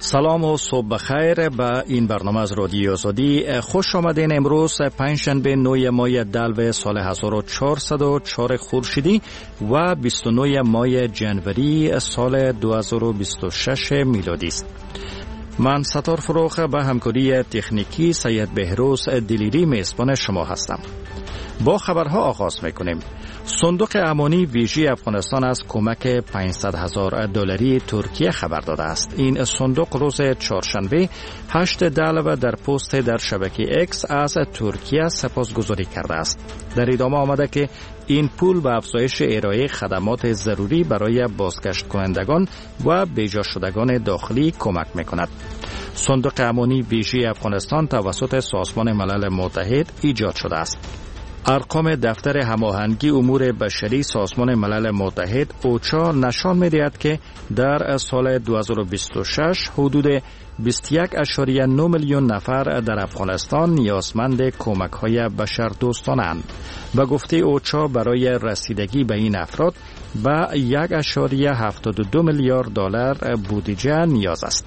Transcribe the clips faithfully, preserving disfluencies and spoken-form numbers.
سلام و صبح بخیر به این برنامه از رادیو آزادی. خوش آمدین. امروز پنجشنبه نه ماه دلو سال هزار و چهارصد و چهار خورشیدی و بیست و نه ماه جنوری سال دو هزار و بیست و شش میلادی است. من ستار فروخ به همکاری تکنیکی سید بهروز دلیری میزبان شما هستم. با خبرها آغاز میکنیم. صندوق امانی ویژه افغانستان از کمک پانصد هزار دلاری ترکیه خبر داده است. این صندوق روز چهارشنبه هشت دلو در پست در شبکه اکس از ترکیه سپاسگزاری کرده است. در ادامه آمده که این پول به افزایش ارائه خدمات ضروری برای بازگشت کنندگان و بیجا شدگان داخلی کمک میکند. صندوق امانی ویژه افغانستان توسط سازمان ملل متحد ایجاد شده است. ارقام دفتر هماهنگی امور بشری سازمان ملل متحد اوچا نشان می‌دهد که در سال دو هزار و بیست و شش حدود بیست و یک ممیز نه میلیون نفر در افغانستان نیازمند کمک‌های بشردوستانه‌اند و گفته اوچا برای رسیدگی به این افراد به یک ممیز هفتاد و دو میلیارد دلار بودجه نیاز است.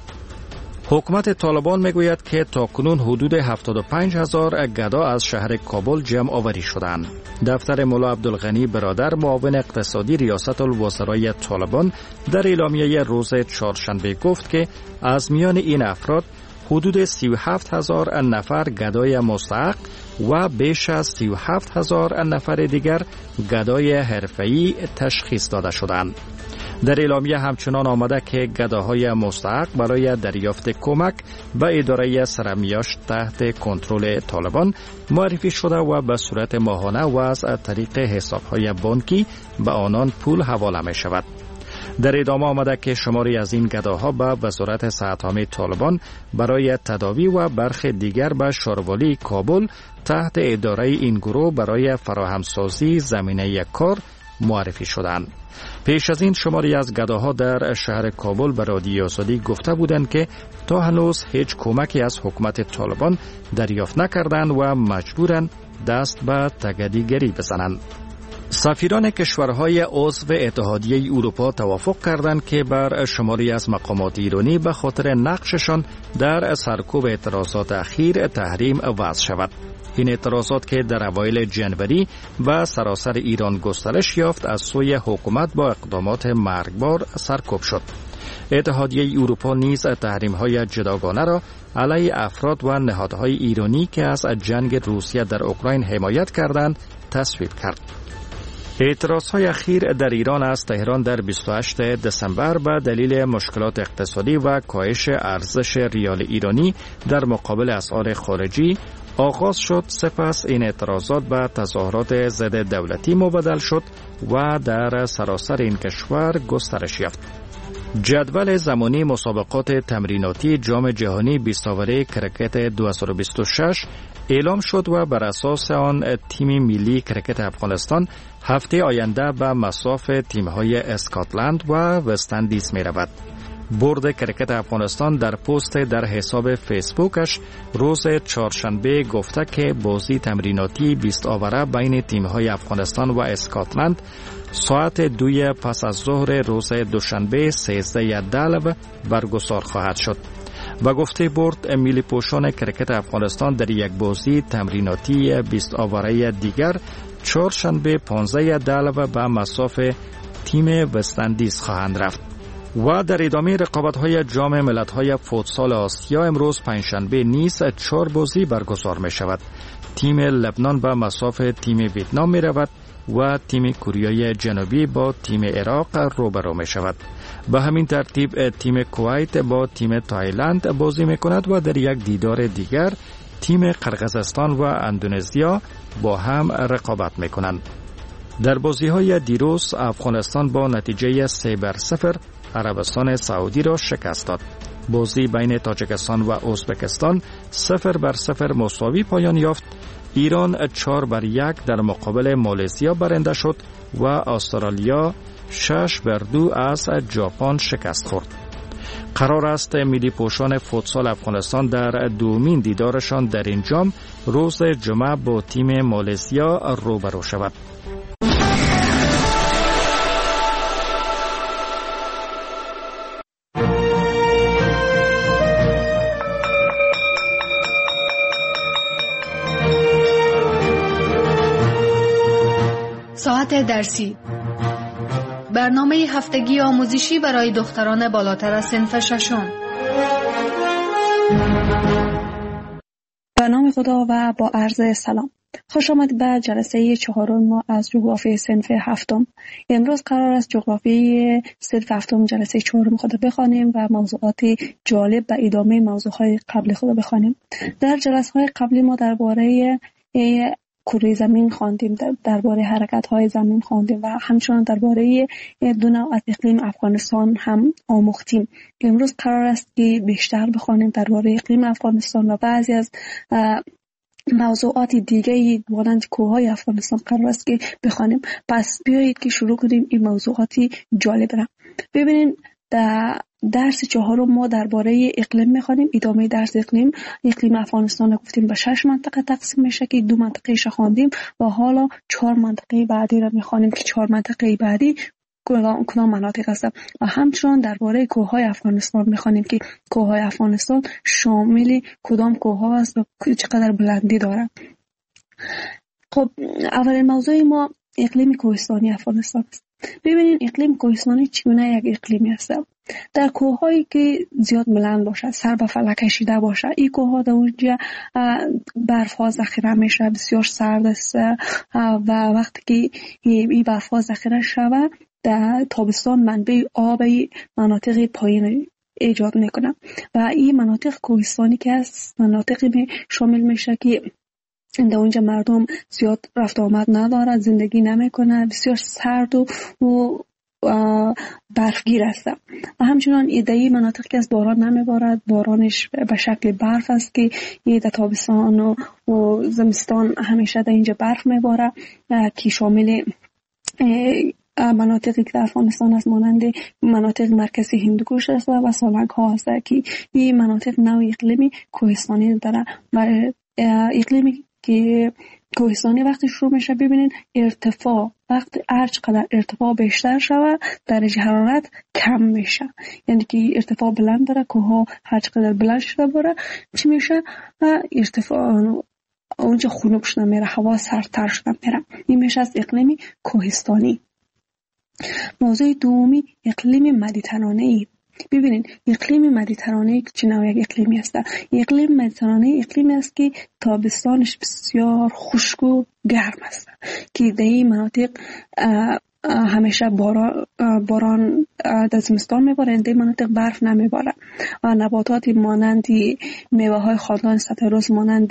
حکومت طالبان میگوید که تاکنون حدود هفتاد و پنج هزار گدا از شهر کابل جمع آوری شدند. دفتر مولا عبدالغنی برادر معاون اقتصادی ریاست الوزرای طالبان در اعلامیه روز چهارشنبه گفت که از میان این افراد حدود سی و هفت هزار نفر گدای مستحق و بیش از سی و هفت هزار نفر دیگر گدای حرفه‌ای تشخیص داده شدند. در اعلامیه همچنان آمده که گداهای مستحق برای دریافت کمک به اداره سرمیاشت تحت کنترل طالبان معرفی شده و به صورت ماهانه و از طریق حسابهای بانکی به آنان پول حواله می شود. در ادامه آمده که شماری از این گداها به وزارت صحت‌عامه طالبان برای تداوی و برخی دیگر به شاروالی کابل تحت اداره این گروه برای فراهمسازی زمینه کار معرفی شدند. پیش از این شماری از گداها در شهر کابل به رادیو آزادی گفته بودند که تا هنوز هیچ کمکی از حکومت طالبان دریافت نکردند و مجبورند دست به تگدیگری بزنند. سفیران کشورهای عضو اتحادیه اروپا توافق کردند که بر شماری از مقامات ایرانی به خاطر نقششان در سرکوب اعتراضات اخیر تحریم وضع شود. این اعتراضات که در اوایل جنوری و سراسر ایران گسترش یافت از سوی حکومت با اقدامات مرگبار سرکوب شد. اتحادیه اروپا نیز تحریم‌های جداگانه را علیه افراد و نهادهای ایرانی که از جنگ روسیه در اوکراین حمایت کردند تصویب کرد. اعتراضهای اخیر در ایران از تهران در بیست و هشتم دسامبر به دلیل مشکلات اقتصادی و کاهش ارزش ریال ایرانی در مقابل اسعار خارجی آغاز شد. سپس این اعتراضات به تظاهرات ضد دولتی مبدل شد و در سراسر این کشور گسترش یافت. جدول زمانی مسابقات تمریناتی جام جهانی بیست اوره کرکت دو هزار و بیست و شش اعلام شد و بر اساس آن تیم ملی کرکت افغانستان هفته آینده به مصاف تیم‌های اسکاتلند و وست اندیز می‌رود. بورد کرکت افغانستان در پست در حساب فیسبوکش روز چهارشنبه گفته که بازی تمریناتی بیست اوره بین تیم‌های افغانستان و اسکاتلند ساعت دوی پس از ظهر روز دوشنبه سیزده دلو برگزار خواهد شد. و گفته بورد ملی پوشان کرکت افغانستان در یک بازی تمریناتی بیست اوره دیگر چهارشنبه پانزده دلو به مصاف تیم وست اندیز خواهند رفت. و در ادامه رقابت‌های جام ملت‌های فوتسال آسیا امروز پنجشنبه نیز چهار بازی برگزار می شود. تیم لبنان به مصاف تیم ویتنام می رود و تیم کره جنوبی با تیم عراق روبرو می شود. به همین ترتیب تیم کویت با تیم تایلند بازی می کند و در یک دیدار دیگر تیم قرقیزستان و اندونزیا با هم رقابت می کنند. در بازی‌های دیروز افغانستان با نتیجه سه بر صفر عربستان سعودی را شکست داد. بازی بین تاجیکستان و ازبکستان صفر بر صفر مساوی پایان یافت. ایران چهار بر یک در مقابل مالزیا برنده شد و استرالیا شش بر دو از ژاپن شکست خورد. قرار است ملی پوشان فوتسال افغانستان در دومین دیدارشان در این جام روز جمعه با تیم مالزیا روبرو شود. موضوعات درسی، برنامه هفتگی آموزشی برای دختران بالاتر از صنف ششم. به نام خدا و با عرض سلام. خوش آمدید به جلسه چهارم ما از جغرافی صنف هفتم. امروز قرار است جغرافی صنف هفتم جلسه چهارم خود بخوانیم و موضوعات جالب و ادامه موضوعات قبل خود بخوانیم. در جلسه‌های قبلی ما درباره کره زمین خواندیم، درباره حرکت‌های زمین خواندیم و همچنان درباره دو نوع از اقلیم افغانستان هم آموختیم. امروز قرار است که بیشتر بخوانیم درباره اقلیم افغانستان و بعضی از موضوعات دیگه مانند کوههای افغانستان قرار است که بخوانیم. پس بیایید که شروع کنیم این موضوعاتی جالب را. ببینید در درس چهارم ما درباره اقلیم می‌خوانیم. ادامه درس اقلیم اقلیم افغانستان را گفتیم به شش منطقه تقسیم میشه که دو منطقه ش خواندیم و حالا چهار منطقه بعدی را می‌خوانیم که چهار منطقه بعدی کدام کدام مناطق هستند و همچنان درباره کوههای افغانستان می‌خوانیم که کوههای افغانستان شامل کدام کوه‌ها است و چقدر بلندی دارند. خب اولین موضوع ما اقلیم کوهستانی افغانستان است. ببینید اقلیم کوهستانی چگونه یک اقلیمی است. در کوه‌هایی که زیاد بلند باشه، سر به فلک کشیده باشه، این کوه‌ها در اونجا برف‌ها ذخیره میشه، بسیار سرد است و وقتی که این برف‌ها ذخیره شود در تابستان منبع آب مناطق پایین ایجاد میکنه و این مناطق کوهستانی که است مناطقی شامل میشه که در اونجا مردم زیاد رفت آمد نداره، زندگی نمیکنه، بسیار سرد و, و برفگیر است و همچنان ایده مناطق که از باران نمیبارد، بارانش به شکل برف است که در تابستان و, و زمستان همیشه در اینجا برف میباره که شامل مناطقی که در افغانستان است مانند مناطق مرکزی هندوکش است و سالنگ ها است که این مناطق نوع اقلیمی کوهستانی داره و اقلیمی که کوهستانی وقتی شروع میشه ببینید ارتفاع وقتی هر چقدر ارتفاع بیشتر شود درجه حرارت کم میشه، یعنی که ارتفاع بلند داره کوه هر چقدر بلند شده بره چی میشه ارتفاع اونجا خنک شده میره، هوا سردتر شده میره. این میشه از اقلیمی کوهستانی. موضوع دومی اقلیم مدیترانه‌ای. ببینید اقلیم مدیترانه‌ای چه نوع یک اقلیمی است؟ اقلیم مدیترانه‌ای اقلیمی است که تابستانش بسیار خشک و گرم است که در این مناطق همیشه باران باران در زمستان میباره، در مناطق برف نمیباره و نباتات مانند میوه‌های خاندان ستروس مانند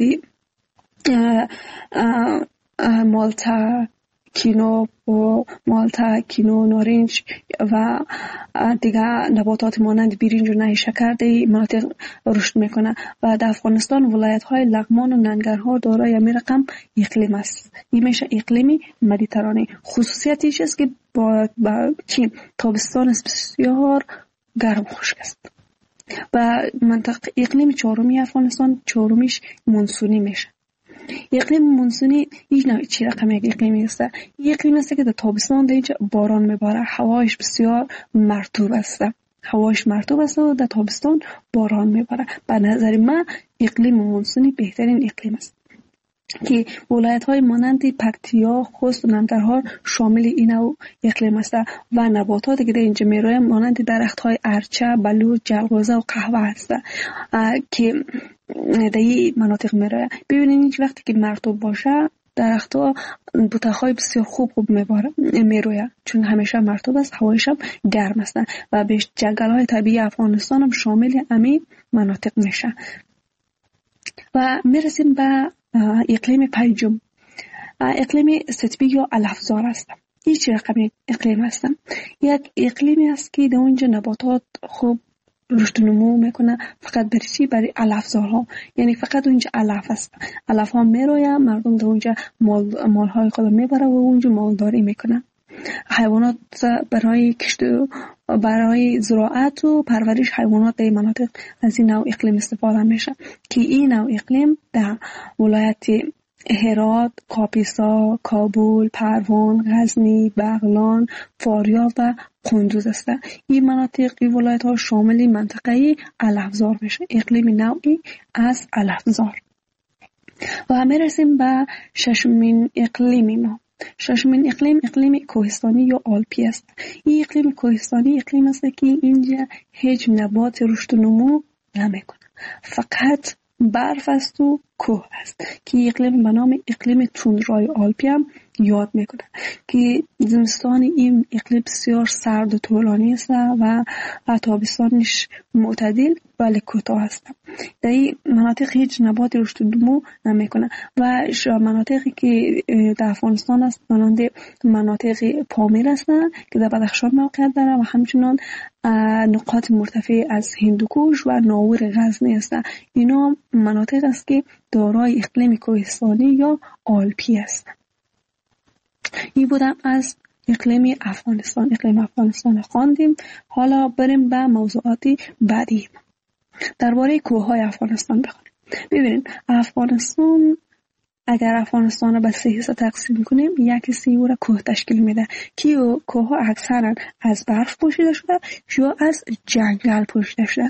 مالتا کینو و مالتا کینو نارنج و دیگه نباتات مانند برنج و نیشکر در مناطق رشد میکنه و در افغانستان ولایت های لغمان و ننگرهار دارای همین رقم اقلیم است. این میشه اقلیمی مدیترانه. خصوصیتش است که با, با چین تابستان بسیار گرم خشک است و منطقه اقلیم چهارمی افغانستان چهارمیش مونسونی میشه. اقلیم مونسونی هیچ نوع چی رقم یک اقلیمی است. یک اقلیم است که در تابستان در اینجا باران میباره، هوایش بسیار مرطوب است هوایش مرطوب است و در تابستان باران میباره. به نظر من اقلیم مونسونی بهترین اقلیم است که ولایت های مانند پکتیا، خوست و ننگرهار شامل این نوع اقلیم است و نباتاتی که در اینجا میروه مانند درخت های ارچه، بلوط، جلغوزه و قهوه است که در این مناطق میروه. ببینید وقتی که مرطوب باشه درخت ها بوته‌های بسیار خوب خوب میروه چون همیشه مرطوب است، هوایش هم گرم است و بیش جنگل های طبیعی افغانستان هم شامل همین مناطق میشه. و میرسیم به اقلیم پنجم، اقلیم ستبی یا علفزار است. این چه رقم اقلیم است؟ یک اقلیمی است که در اونجا نباتات خوب رشد و نمو میکنه، فقط برای چی؟ برای علفزارها، یعنی فقط اونجا علف است، علف ها میروه، مردم در اونجا مال مالهای خود میبره و اونجا مالداری میکنه. حیوانات برای کشت برای زراعت و پرورش حیوانات در مناطق از این نوع اقلیم استفاده میشه که این نوع اقلیم در ولایت هرات، کاپیسا، کابل، پروان، غزنی، بغلان، فاریاب و قندوز است. این مناطق این ولایت ها شامل منطقه علفزار میشه، اقلیم نوعی از علفزار. و همه رسیم به ششمین اقلیم ما. ششمین اقلیم اقلیم کوهستانی یا آلپی است. این اقلیم کوهستانی اقلیم است که اینجا هیچ نبات رشد و نمو نمیکنه، فقط برف است و کوه است که اقلیم به نام اقلیم توندرای آلپی هم یاد میکنه که زمستان این اقلیم بسیار سرد و طولانی است و تابستانش معتدل ولی کوتاه است. در این مناطق هیچ نبات رشد و نمو نمیکنه و مناطقی که در افغانستان است مانند مناطق پامیر هستند که در بدخشان موقعیت داره و همچنان نقاط مرتفع از هندوکوش و ناور غزنی هستند. اینا مناطق است که دارای اقلیم کوهستانی یا آلپی است. این بودم از اقلیم افغانستان. اقلیم افغانستان خواندیم. حالا بریم به موضوعات بعدی. درباره کوههای افغانستان بخونیم. ببینید افغانستان، اگر افغانستان را به سه حصه تقسیم کنیم، یک حصه او را کوه تشکیل میده که کوه ها اکثرا از برف پوشیده شده یا از جنگل پوشیده شده.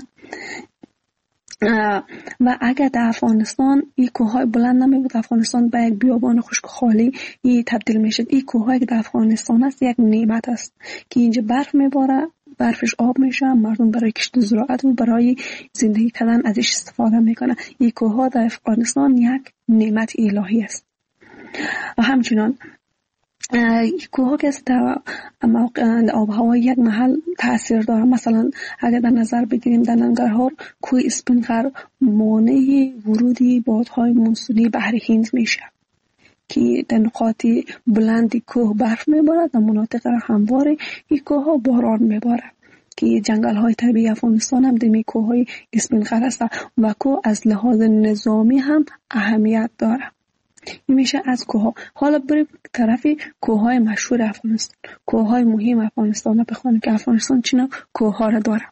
و اگر در افغانستان این کوههای بلند نمی بود، افغانستان به یک بیابان خشک خالی ای تبدیل میشد. این کوههایی که در افغانستان است یک نعمت است که اینجا برف میباره، برفش آب میشه، مردم برای کشت زراعت و برای زندگی کردن ازش استفاده میکنه. این کوهها در افغانستان یک نعمت الهی است. و همچنان کوه که در آب و هوا یک محل تاثیر داره. مثلا اگر در نظر بگیریم در ننگرهار کوه اسپینقر مانع ورودی بادهای مونسونی بحر هند میشه که در نقاط بلندی کوه برف میبارد، در مناطق هموار این کوه ها باران میبارد که جنگل های طبیعی افغانستان هم دمی کوه های اسپینقر هست و کوه از لحاظ نظامی هم اهمیت داره. این میشه از کوه ها. حالا بریم طرف کوه های مشهور افغانستان، کوه های مهم افغانستان رو بخونیم که افغانستان چینا کوه ها را داره.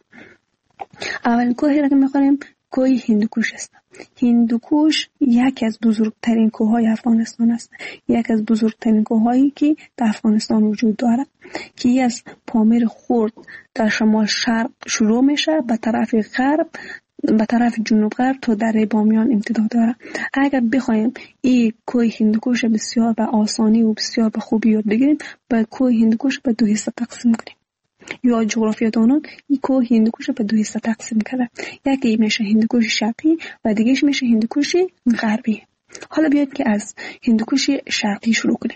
اولین کوهی را که میخونیم کوه هندوکوش است. هندوکوش یکی از بزرگترین کوه های افغانستان است، یکی از بزرگترین کوه هایی که در افغانستان وجود داره که از پامیر خرد در شمال شرق شروع میشه به طرف غرب، به طرف جنوب غرب تا دره بامیان امتداد داره. اگر بخوایم این کوه هندوکوش بسیار به آسانی و بسیار به خوبی یاد بگیریم، به کوه هندوکوش به دو حصه تقسیم کنیم. یا جغرافیادانان این کوه هندوکوش به دو حصه تقسیم کرده، یکی میشه هندوکوش شرقی و دیگهش میشه هندوکوش غربی. حالا بیاید که از هندوکوش شرقی شروع کنیم.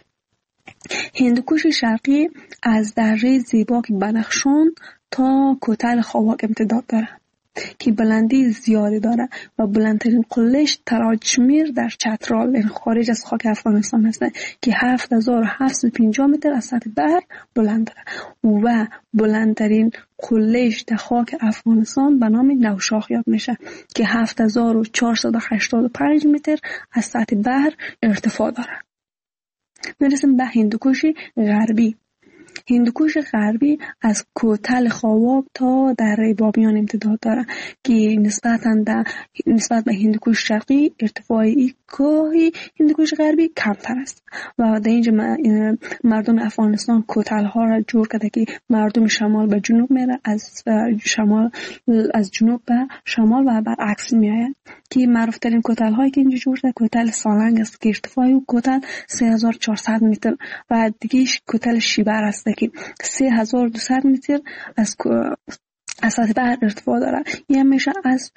هندوکوش شرقی از دره زیباک بدخشان تا کوتل خواک امتداد داره که بلندی زیادی داره و بلندترین قلهش تراجمیر در چترال، این خارج از خاک افغانستان هست که هفت هزار و هفتصد و پنجاه متر از سطح بحر بلند داره و بلندترین قلهش در خاک افغانستان به نام نوشاخ یاد میشه که هفت هزار و چهارصد و هشتاد و پنج متر از سطح بحر ارتفاع داره. میرسیم به هندوکوش غربی. هندوکوش غربی از کوتل خواک تا دره بامیان امتداد داره که نسبتاً نسبت به هندوکوش شرقی ارتفاع این کوه هندوکوش غربی کمتر است و در اینجا مردم افغانستان کوتل ها را جور کرده که مردم شمال به جنوب میره، از شمال از جنوب به شمال و برعکس میآید که معروف ترین کوتل هایی که اینجا جور شده کوتل سالنگ است که ارتفاع او کوتل سه هزار و چهارصد متر و دیگهش کوتل شیبر است که سه هزار و دویست متر از از سطح بحر ارتفاع داره. این میشه از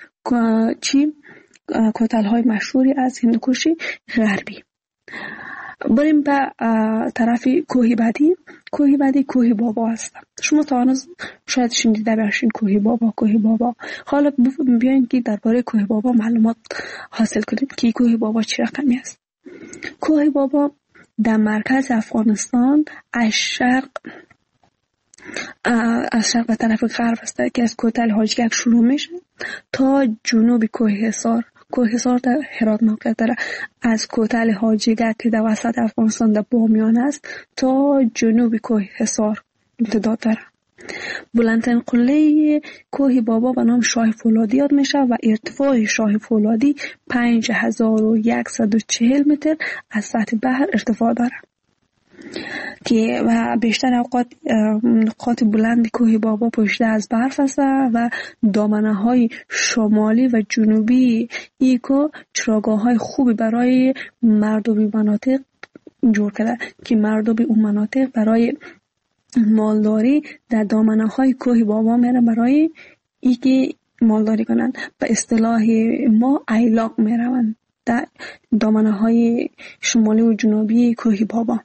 چی کوتل های مشهوری از هندوکوش غربی. بریم به طرف کوه بعدی. کوه بعدی کوه بابا است. شما تا هنوز شاید شنیده باشین کوه بابا کوه بابا. حالا بیاین که درباره کوه بابا معلومات حاصل کنیم که کوه بابا چه رقمی است. کوه بابا در مرکز افغانستان از شرق از شرق به طرف غرب است که از کوتل حاجگک شروع میشه تا جنوب کوه حصار. کوه حصار در هرات موقعیت داره. از کوتل حاجگک که در وسط افغانستان در بامیان است تا جنوب کوه حصار امتداد داره. بلندترین قله کوه بابا به نام شاه فولادی یاد میشه و ارتفاع شاه فولادی پنج هزار و صد و چهل متر از سطح بحر ارتفاع داره که و بیشتر اوقات نقاط بلند کوه بابا پوشیده از برف است و دامنه های شمالی و جنوبی ای کوه چراگاه های خوبی برای مردمی مناطق جور کرده که مردم اون مناطق برای مالداری در دامنه های کوه بابا میره برای ای که مالداری کنن. به اصطلاح ما ایلاق میروند در دامنه های شمالی و جنوبی کوه بابا.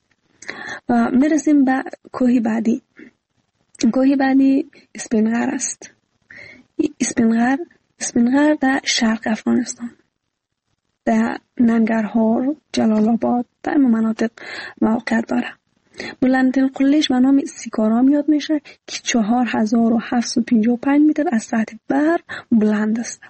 و میرسیم به کوه بعدی. کوه بعدی اسپینغر است. اسپینغر اسپینغر در شرق افغانستان، در ننگرهار، جلال آباد، در مناطق موقعیت داره. بلندترین قلهش به نام سیکارام یاد میشه که چهار هزار و هفتصد و پنجاه و پنج متر از سطح بحر بلند است.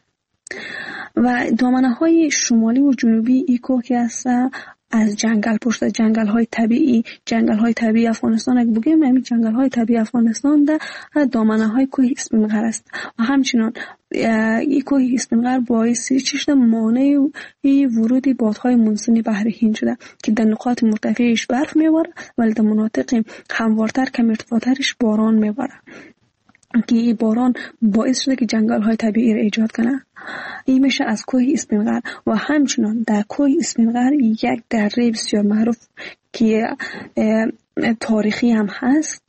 و دامنه های شمالی و جنوبی ای کوه که است از جنگل پشت جنگل های طبیعی جنگل های طبیعی افغانستان اگه بگیم همین جنگل های طبیعی افغانستان در دامنه های کوه اسپینغر است. و همچنان این کوه اسپینغر باعث چشم مانع ورود بادهای مونسونی بحر هند شده که در نقاط مرتفعش برف میباره ولی در مناطق هموارتر کم ارتفاعترش باران میباره که این باران باعث شده که جنگل های طبیعی را ایجاد کنه. این میشه از کوه اسپینغر. و همچنان در کوه اسپینغر یک دره بسیار معروف که تاریخی هم هست،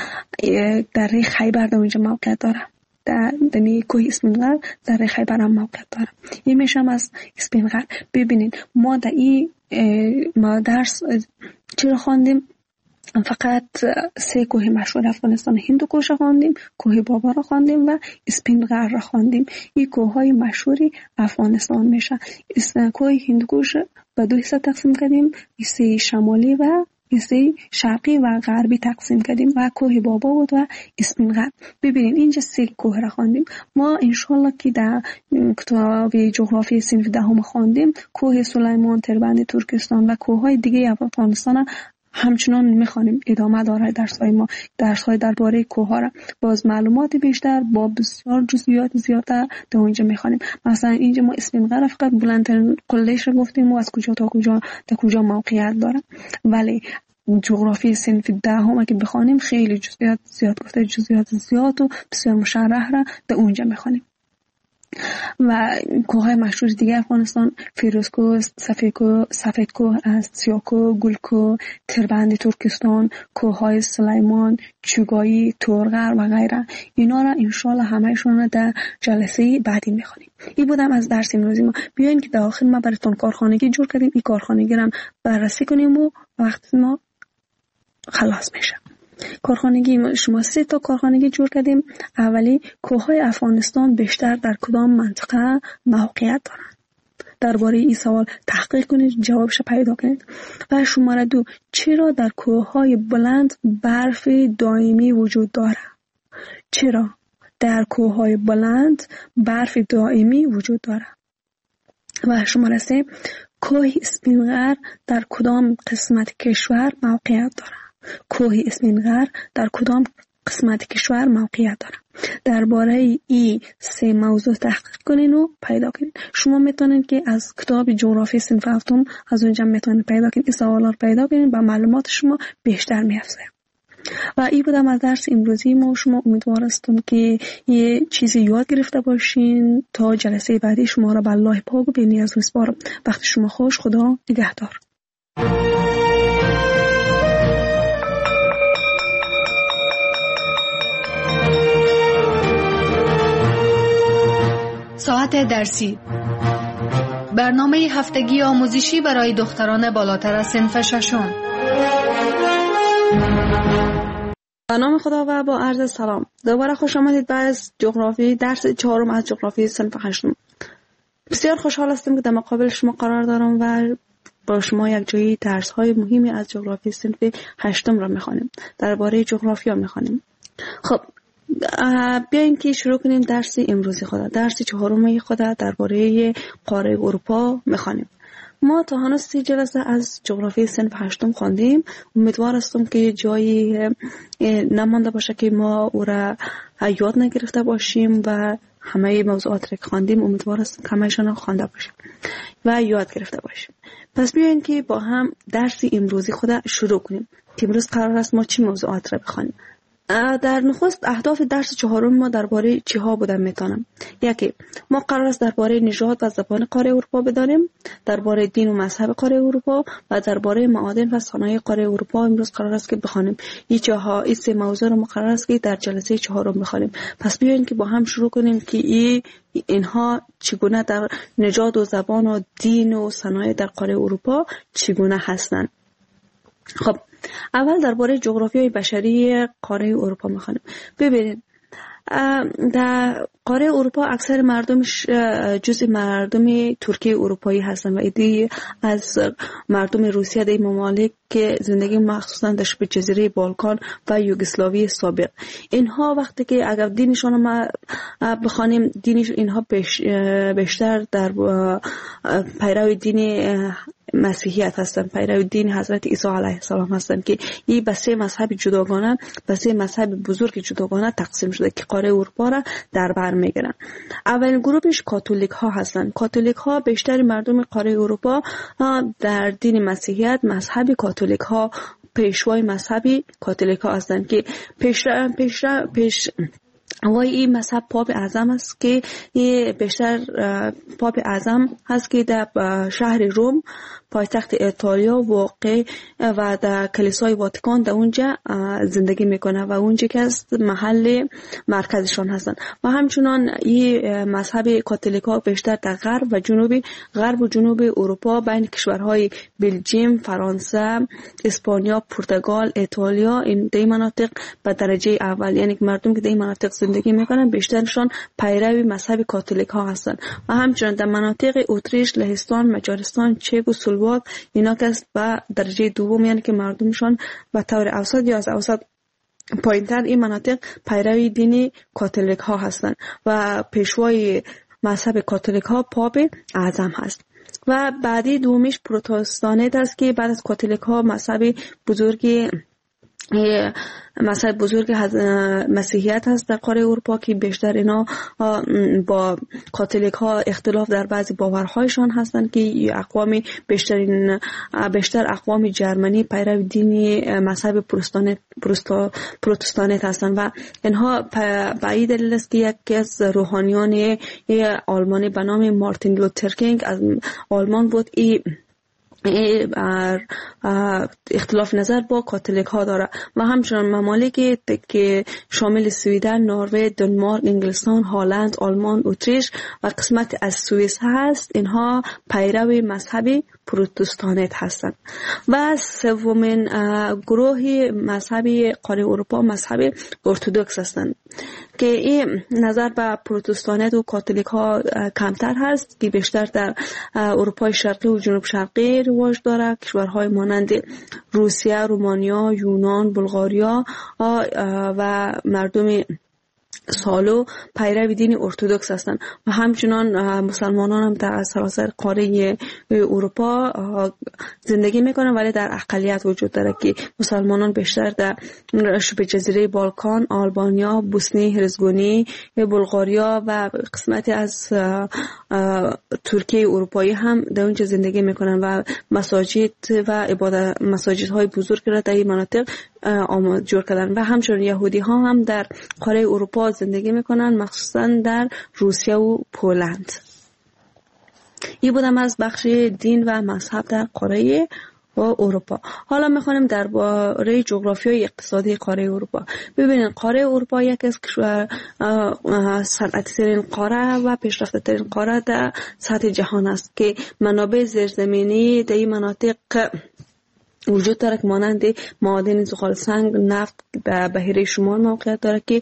دره خیبر در اونجا موقعیت داره. در دنی کوه اسپینغر دره خیبر هم موقعیت داره. این میشه از اسپینغر. ببینید ما در این ما درس چرا خواندیم؟ فقط سه کوه مشهور افغانستان هندوکش خواندیم، کوه بابا را خواندیم و اسپینغر را خواندیم. این کوههای مشهوری افغانستان میشه. کوه هندوکش به دو حصه تقسیم کردیم، حصه شمالی و حصه شرقی و غربی تقسیم کردیم و کوه بابا بود و اسپینغر. ببینید اینجا سه کوه را خواندیم. ما انشالله که در کتاب جغرافی صنف دهم خواندیم کوه سلیمان، تربند ترکستان و کوههای دیگه افغانستان همچنان میخوانیم. ادامه داره درس های ما، درس های درباره کوه ها را باز معلومات بیشتر با بسیار جزئیات زیادتر در اونجا میخوانیم. مثلا اینجا ما اسپینغر فقط بلندترین قلهش رو گفتیم و از کجا تا کجا تا کجا موقعیت داره، ولی جغرافی صنف دهم که بخوانیم خیلی جزئیات زیاد گفته، جزئیات زیاد و بسیار مشرح را در اونجا میخوانیم. و کوههای مشهور دیگه افغانستان فیروزکوه، سفیدکوه، سفیدکوه است، سیاکوه، گلکوه، تربند ترکستان، کوههای سلیمان، چوگایی، تورغر و غیره. اینا را انشالله همهشون در جلسه بعدی میخونیم. این بودم از درس امروزی ما. بیاین که در آخر ما براتون کارخانگی جور کردیم. این کارخانگی را بررسی کنیم و وقت ما خلاص میشه. کارخانگی شما سه تا کارخانگی جور کردیم. اولی کوههای افغانستان بیشتر در کدام منطقه موقعیت دارند؟ درباره این سوال تحقیق کنید، جوابش پیدا کنید. و شماره دو چرا در کوههای بلند برف دائمی وجود دارد؟ چرا در کوههای بلند برف دائمی وجود دارد؟ و شماره سه کوه اسپینغر در کدام قسمت کشور موقعیت دارد؟ کوه اسپینغر در کدام قسمت کشور موقعیت داره؟ درباره این سه موضوع تحقیق کنین و پیدا کنین. شما میتونین که از کتاب جغرافی صنف هفتم از اونجا میتونین پیدا کنین. این سوالا رو پیدا کنین با معلومات شما بیشتر میافزه. و این بودم از درس امروزی ما. شما امیدوار هستم که یه چیزی یاد گرفته باشین. تا جلسه بعدی شما را به الله پاک و بی‌نیاز میسپارم. وقت شما خوش. خدا نگهدار. ساعت درسی، برنامه هفتگی آموزشی برای دختران بالاتر از صنف ششم. به نام خدا و با عرض سلام. دوباره خوش آمدید به از جغرافی درس چهارم از جغرافی صنف هشتم. بسیار خوشحال هستم که در مقابل شما قرار دارم و با شما یک جایی درس های مهمی از جغرافی صنف هشتم را میخوانیم. درباره جغرافیا میخوانیم. خب بیاین که شروع کنیم درس امروزی خود. درس چهارم خود درباره قاره اروپا میخوانیم. ما تا هنوز سی جلسه از جغرافی صنف هشتم خواندیم. امیدوار هستم که جایی نمانده باشه که ما او را یاد نگرفته باشیم و همه موضوعات را که خواندیم امیدوار هستم که همه‌شان خوانده باشیم و یاد گرفته باشیم. پس بیاین که با هم درس امروزی خود شروع کنیم که امروز قرار است ما چی موضوعات را بخوانیم. در نخست اهداف درس چهارم ما درباره چی ها بودن میتونم. یکی، ما قرار است درباره نژاد و زبان قاره اروپا بدانیم، درباره دین و مذهب قاره اروپا و درباره معادن و صنایع قاره اروپا امروز قرار است که بخوانیم. این چهار این سه موضوع رو ما قرار است که در جلسه چهارم بخوانیم. پس بیاین که با هم شروع کنیم که این اینها چگونه در نژاد و زبان و دین و صنایع در قاره اروپا چگونه هستند. خب اول درباره جغرافیای بشری قاره اروپا میخوانیم. ببینید در قاره اروپا اکثر مردمش جزء مردم ترکیه اروپایی هستند و ایده از مردم روسیه در ممالک که زندگی مخصوصا در شبه جزیره بالکان و یوگسلاوی سابق. اینها وقتی که اگر دینشون ما بخوانیم، دینش اینها بیشتر در پیرو دین مسیحیت هستند، پیرو دین حضرت عیسی علیه السلام هستند که این به سه مذهب جداگانه، به سه مذهب بزرگ جداگانه تقسیم شده که قاره اروپا را در بر میگیرن. اولین گروهش کاتولیک ها هستند. کاتولیک ها بیشتر مردم قاره اروپا در دین مسیحیت، مذهب کاتولیک ها پیشوای مذهبی کاتولیک ها هستند که پیش پیش پیش وای این مذهب پاپ اعظم است که بیشتر پاپ اعظم هست که در شهر روم پایتخت ایتالیا واقع و در کلیسای واتیکان در اونجا زندگی میکنه و اونجا که است محل مرکزشان هستند. و همچنان این مذهب کاتولیکا بیشتر در غرب و جنوب غرب و جنوب اروپا بین کشورهای بلژیم، فرانسه، اسپانیا، پرتغال، ایتالیا این دی مناطق به درجه اول، یعنی مردم که در این مناطق زندگی میکنن بیشترشان پیرو مذهب کاتولیک ها هستند. و همچنان در مناطق اتریش، لهستان، مجارستان، چک و سلواک اینا که است به درجه دوم، یعنی که مردمشان به طور اوسط یا از اوسط پایینتر این مناطق پیرو دین کاتولیک ها هستند و پیشوای مذهب کاتولیک ها پاپ اعظم هست. و بعدی دومیش پروتستانت است که بعد از کاتولیک ها مذهب بزرگی مذهب بزرگ مسیحیت هست در قاره اروپا که بیشتر اینا با کاتولیک ها اختلاف در بعضی باورهایشان هستند که اقوام بیشترین بیشتر اقوام جرمنی پیرو دین مذهب پروتستانت پروتستانت هستند و اینها به این دلیل است که یکی از روحانیان آلمانی به نام مارتین لوتر کینگ از آلمان بود ای اختلاف نظر با کاتولیک ها داره و همچنان ممالکی که شامل سویدن، نروژ، دانمارک، انگلستان، هلند، آلمان، اتریش و قسمت از سوئیس هست اینها پیرو مذهب پروتستانت هستند. و سومین گروه مذهبی قاره اروپا مذهب ارتدوکس هستند که این نظر به پروتستانت و کاتولیک ها کمتر هست که بیشتر در اروپای شرقی و جنوب شرقی رواج داره. کشورهای مانند روسیه، رومانیا، یونان، بلغاریا و مردم سالو پیرو دین ارتدوکس هستند و همچنان مسلمانان هم در سراسر قاره اروپا زندگی میکنن، ولی در اقلیت وجود داره که مسلمانان بیشتر در شبه جزیره بالکان، آلبانیا، بوسنی هرزگونی، بلغاریا و قسمتی از ترکیه اروپایی هم در اونجا زندگی میکنن و مساجد و عبادت مساجدهای بزرگ را در این مناطق آماده جور کردن. و همچنین یهودی ها هم در قاره اروپا زندگی میکنن، مخصوصا در روسیه و پولند. این بودم از بخش دین و مذهب در قاره و اروپا. حالا میخوانیم درباره جغرافیای اقتصادی قاره اروپا. ببینید قاره اروپا یکی از کشور صنعتی ترین قاره و پیشرفته ترین قاره در سطح جهان است که منابع زیرزمینی در این مناطق وجود داره که مانند معادن زغال سنگ، نفت در بحیره شمال موقعیت داره که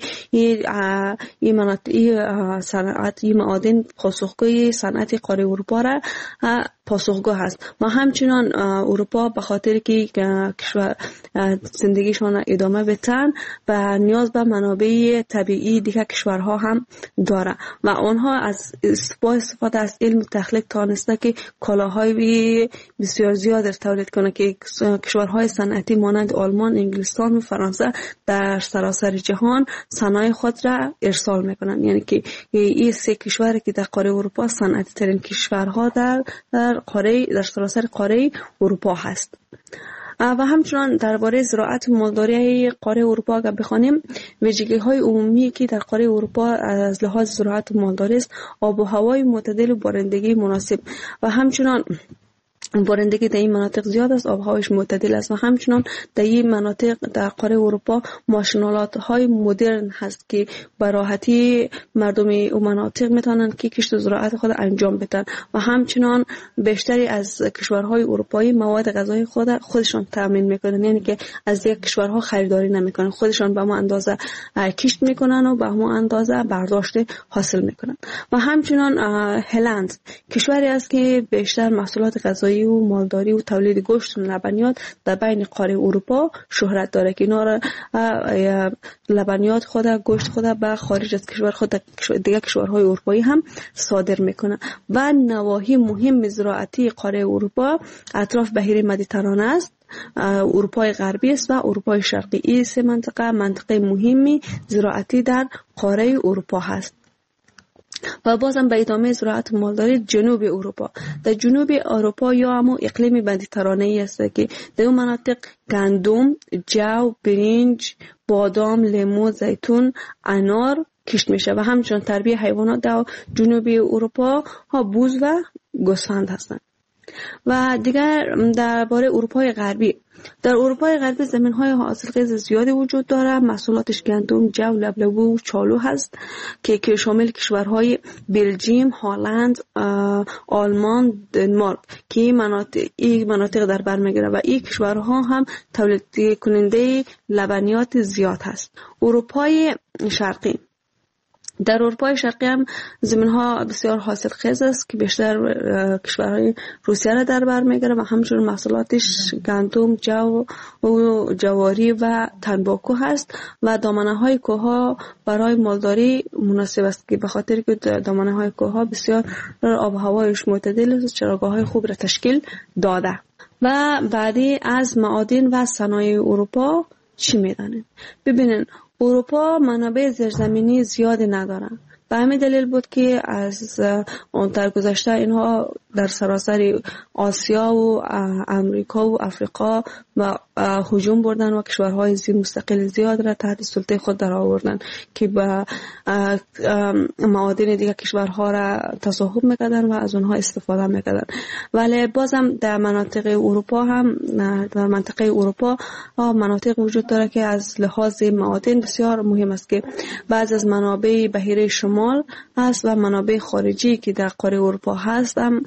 این مناطق این صنعت این معادن پاسخگوی صنعت قاره اروپا را پاسخگو هست. و همچنان اروپا به خاطر که کشور زندگیشان ادامه بدن و نیاز به منابع طبیعی دیگر کشورها هم داره و آنها از استفاده از علم تخلیق تانسته که کالاهای بسیار زیاد تولید کنه که کشورهای صنعتی مانند آلمان، انگلستان و فرانسه در سراسر جهان صنایع خود را ارسال میکنن. یعنی که این سه کشوری که در قاره اروپا صنعتی ترین کشورها در در قاره در سراسر قاره اروپا هست. و همچنان درباره زراعت و مالداری قاره اروپا اگر بخوانیم، ویژگی‌های عمومی که در قاره اروپا از لحاظ زراعت و مالداری است آب و هوای معتدل و بارندگی مناسب و همچنان بارندگی در این مناطق زیاد است، آب و هوایش معتدل است و همچنان در این مناطق در قاره اروپا ماشین‌آلات های مدرن هست که به راحتی مردم این مناطق میتونن که کشت و زراعت خود انجام بدن و همچنان بیشتری از کشورهای اروپایی مواد غذایی خود خودشان تامین میکنن، یعنی که از یک کشورها خریداری نمیکنن، خودشان به ما اندازه کشت میکنن و به ما اندازه برداشت حاصل میکنن. و همچنان هلند کشوری است که بیشتر محصولات غذایی و مالداری و تولید گوشت و لبنیات در بین قاره اروپا شهرت داره که اینا را لبنیات خود گوشت خود به خارج از کشور خود دیگر کشورهای اروپایی هم صادر میکنه. و نواحی مهم زراعتی قاره اروپا اطراف بحیره مدیترانه است، اروپای غربی است و اروپای شرقی. این سه منطقه منطقه مهمی زراعتی در قاره اروپا هست. و بازم به ادامه زراعت و مالداری جنوب اروپا، در جنوب اروپا یا همون اقلیم مدیترانه‌ای است که در اون مناطق گندم، جو، برنج، بادام، لیمو، زیتون، انار کشت میشه و همچنین تربیت حیوانات در جنوب اروپا ها بوز و گوسفند هستند. و دیگر درباره اروپای غربی، در اروپای غربی زمین‌های حاصلخیز زیادی وجود دارد. محصولاتش گندم، جو، لبلبو و چالو هست که که شامل کشورهای بلژیم، هلند، آلمان، دنمارک که این مناطق این مناطق در بر میگیره و این کشورها هم تولید کننده لبنیات زیاد هست. اروپای شرقی، در اروپای شرقی هم زمین‌ها بسیار حاصلخیز است که بیشتر کشورهای روسیه را در بر میگیره و همچنین محصولاتش گندم، جو و جواری و تنباکو هست و دامنه‌های کوه‌ها برای مالداری مناسب است که به خاطر که دامنه‌های کوه‌ها بسیار آب و هوایش معتدل است، چراگاه‌های خوب را تشکیل داده. و بعدی از معادن و صنایع اروپا چی میدانید؟ ببینید اروپا منابع زیرزمینی زیادی نداره. به همین دلیل بود که از اون در گذشته اینها در سراسر آسیا و امریکا و افریقا و هجوم بردن و کشورهای زیر مستقل زیاد را تحت سلطه خود در آوردن که با معادن دیگر کشورها را تصاحب میکردن و از اونها استفاده میکردن. ولی بازم در مناطق اروپا هم در منطقه اروپا مناطق وجود داره که از لحاظ معادن بسیار مهم است که بعض از منابع بحیره شمال هست و منابع خارجی که در قاره اروپا هست هم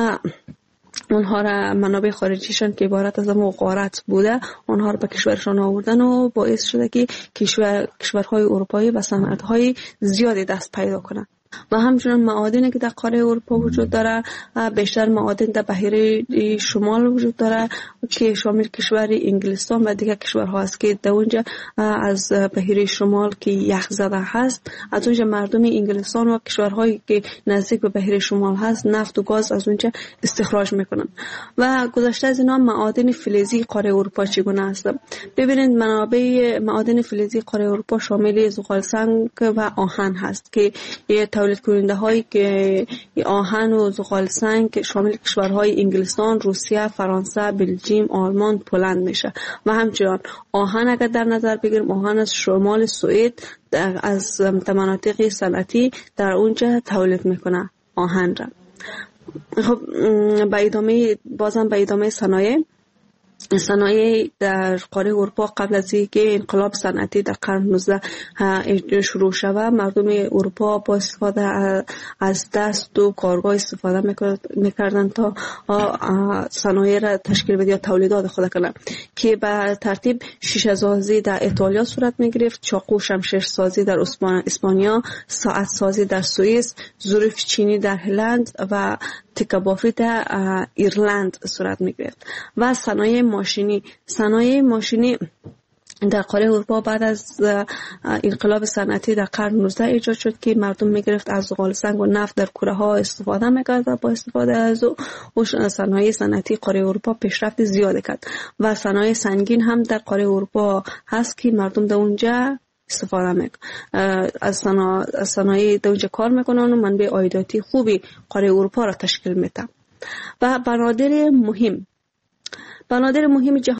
اونها را منابع خارجیشان که عبارت از غارت بوده اونها را به کشورشان آوردن و باعث شده که کشور کشورهای اروپایی و صنعت‌های زیادی دست پیدا کنند. و همچنین معادنی که در قاره اروپا وجود داره بیشتر معادن در بحیره شمال وجود داره که شامل کشور انگلستان و دیگر کشورها است که در اونجا از بحیره شمال که یخ زده هست از اونجا مردم انگلستان و کشورهایی که نزدیک به بحیره شمال هست نفت و گاز از اونجا استخراج میکنن. و گذشته از اینا معادن فلزی قاره اروپا چگونه است؟ ببینید منابع معادن فلزی قاره اروپا شامل زغال سنگ و آهن هست که تولید کننده هایی که آهن و زغال سنگ شامل کشورهای انگلستان، روسیه، فرانسه، بلژیم، آلمان، پولند میشه. و همچنین آهن اگر در نظر بگیریم آهن از شمال سوئد از مناطق صنعتی در اونجا تولید میکنه آهن را. خب به ادامه بازم به ادامه صنایع صنایع در قاره اروپا قبل از اینکه انقلاب صنعتی در قرن نوزدهم شروع شود مردم اروپا با استفاده از دست و کارگاه استفاده میکردن تا صنایع را تشکیل بده یا تولیدات خود کنند که به ترتیب شیشه سازی در ایتالیا صورت میگرفت، چاقو شمشیر سازی در اسپانیا، ساعت سازی در سوئیس، ظروف چینی در هلند و تکه بافی در ایرلند صورت میگرفت. و صنایع ماشینی صنایع ماشینی در قاره اروپا بعد از انقلاب صنعتی در قرن نوزدهم ایجاد شد که مردم میگرفت از زغال سنگ و نفت در کوره ها استفاده میکرد و با استفاده از او صنایع صنعتی قاره اروپا پیشرفت زیاد کرد. و صنایع سنگین هم در قاره اروپا هست که مردم در اونجا استفاده میکنن از صنایع در اونجا کار میکنن و منبع عایداتی خوبی قاره اروپا را تشکیل میدن. و بنادر مهم بنادر مهم جهان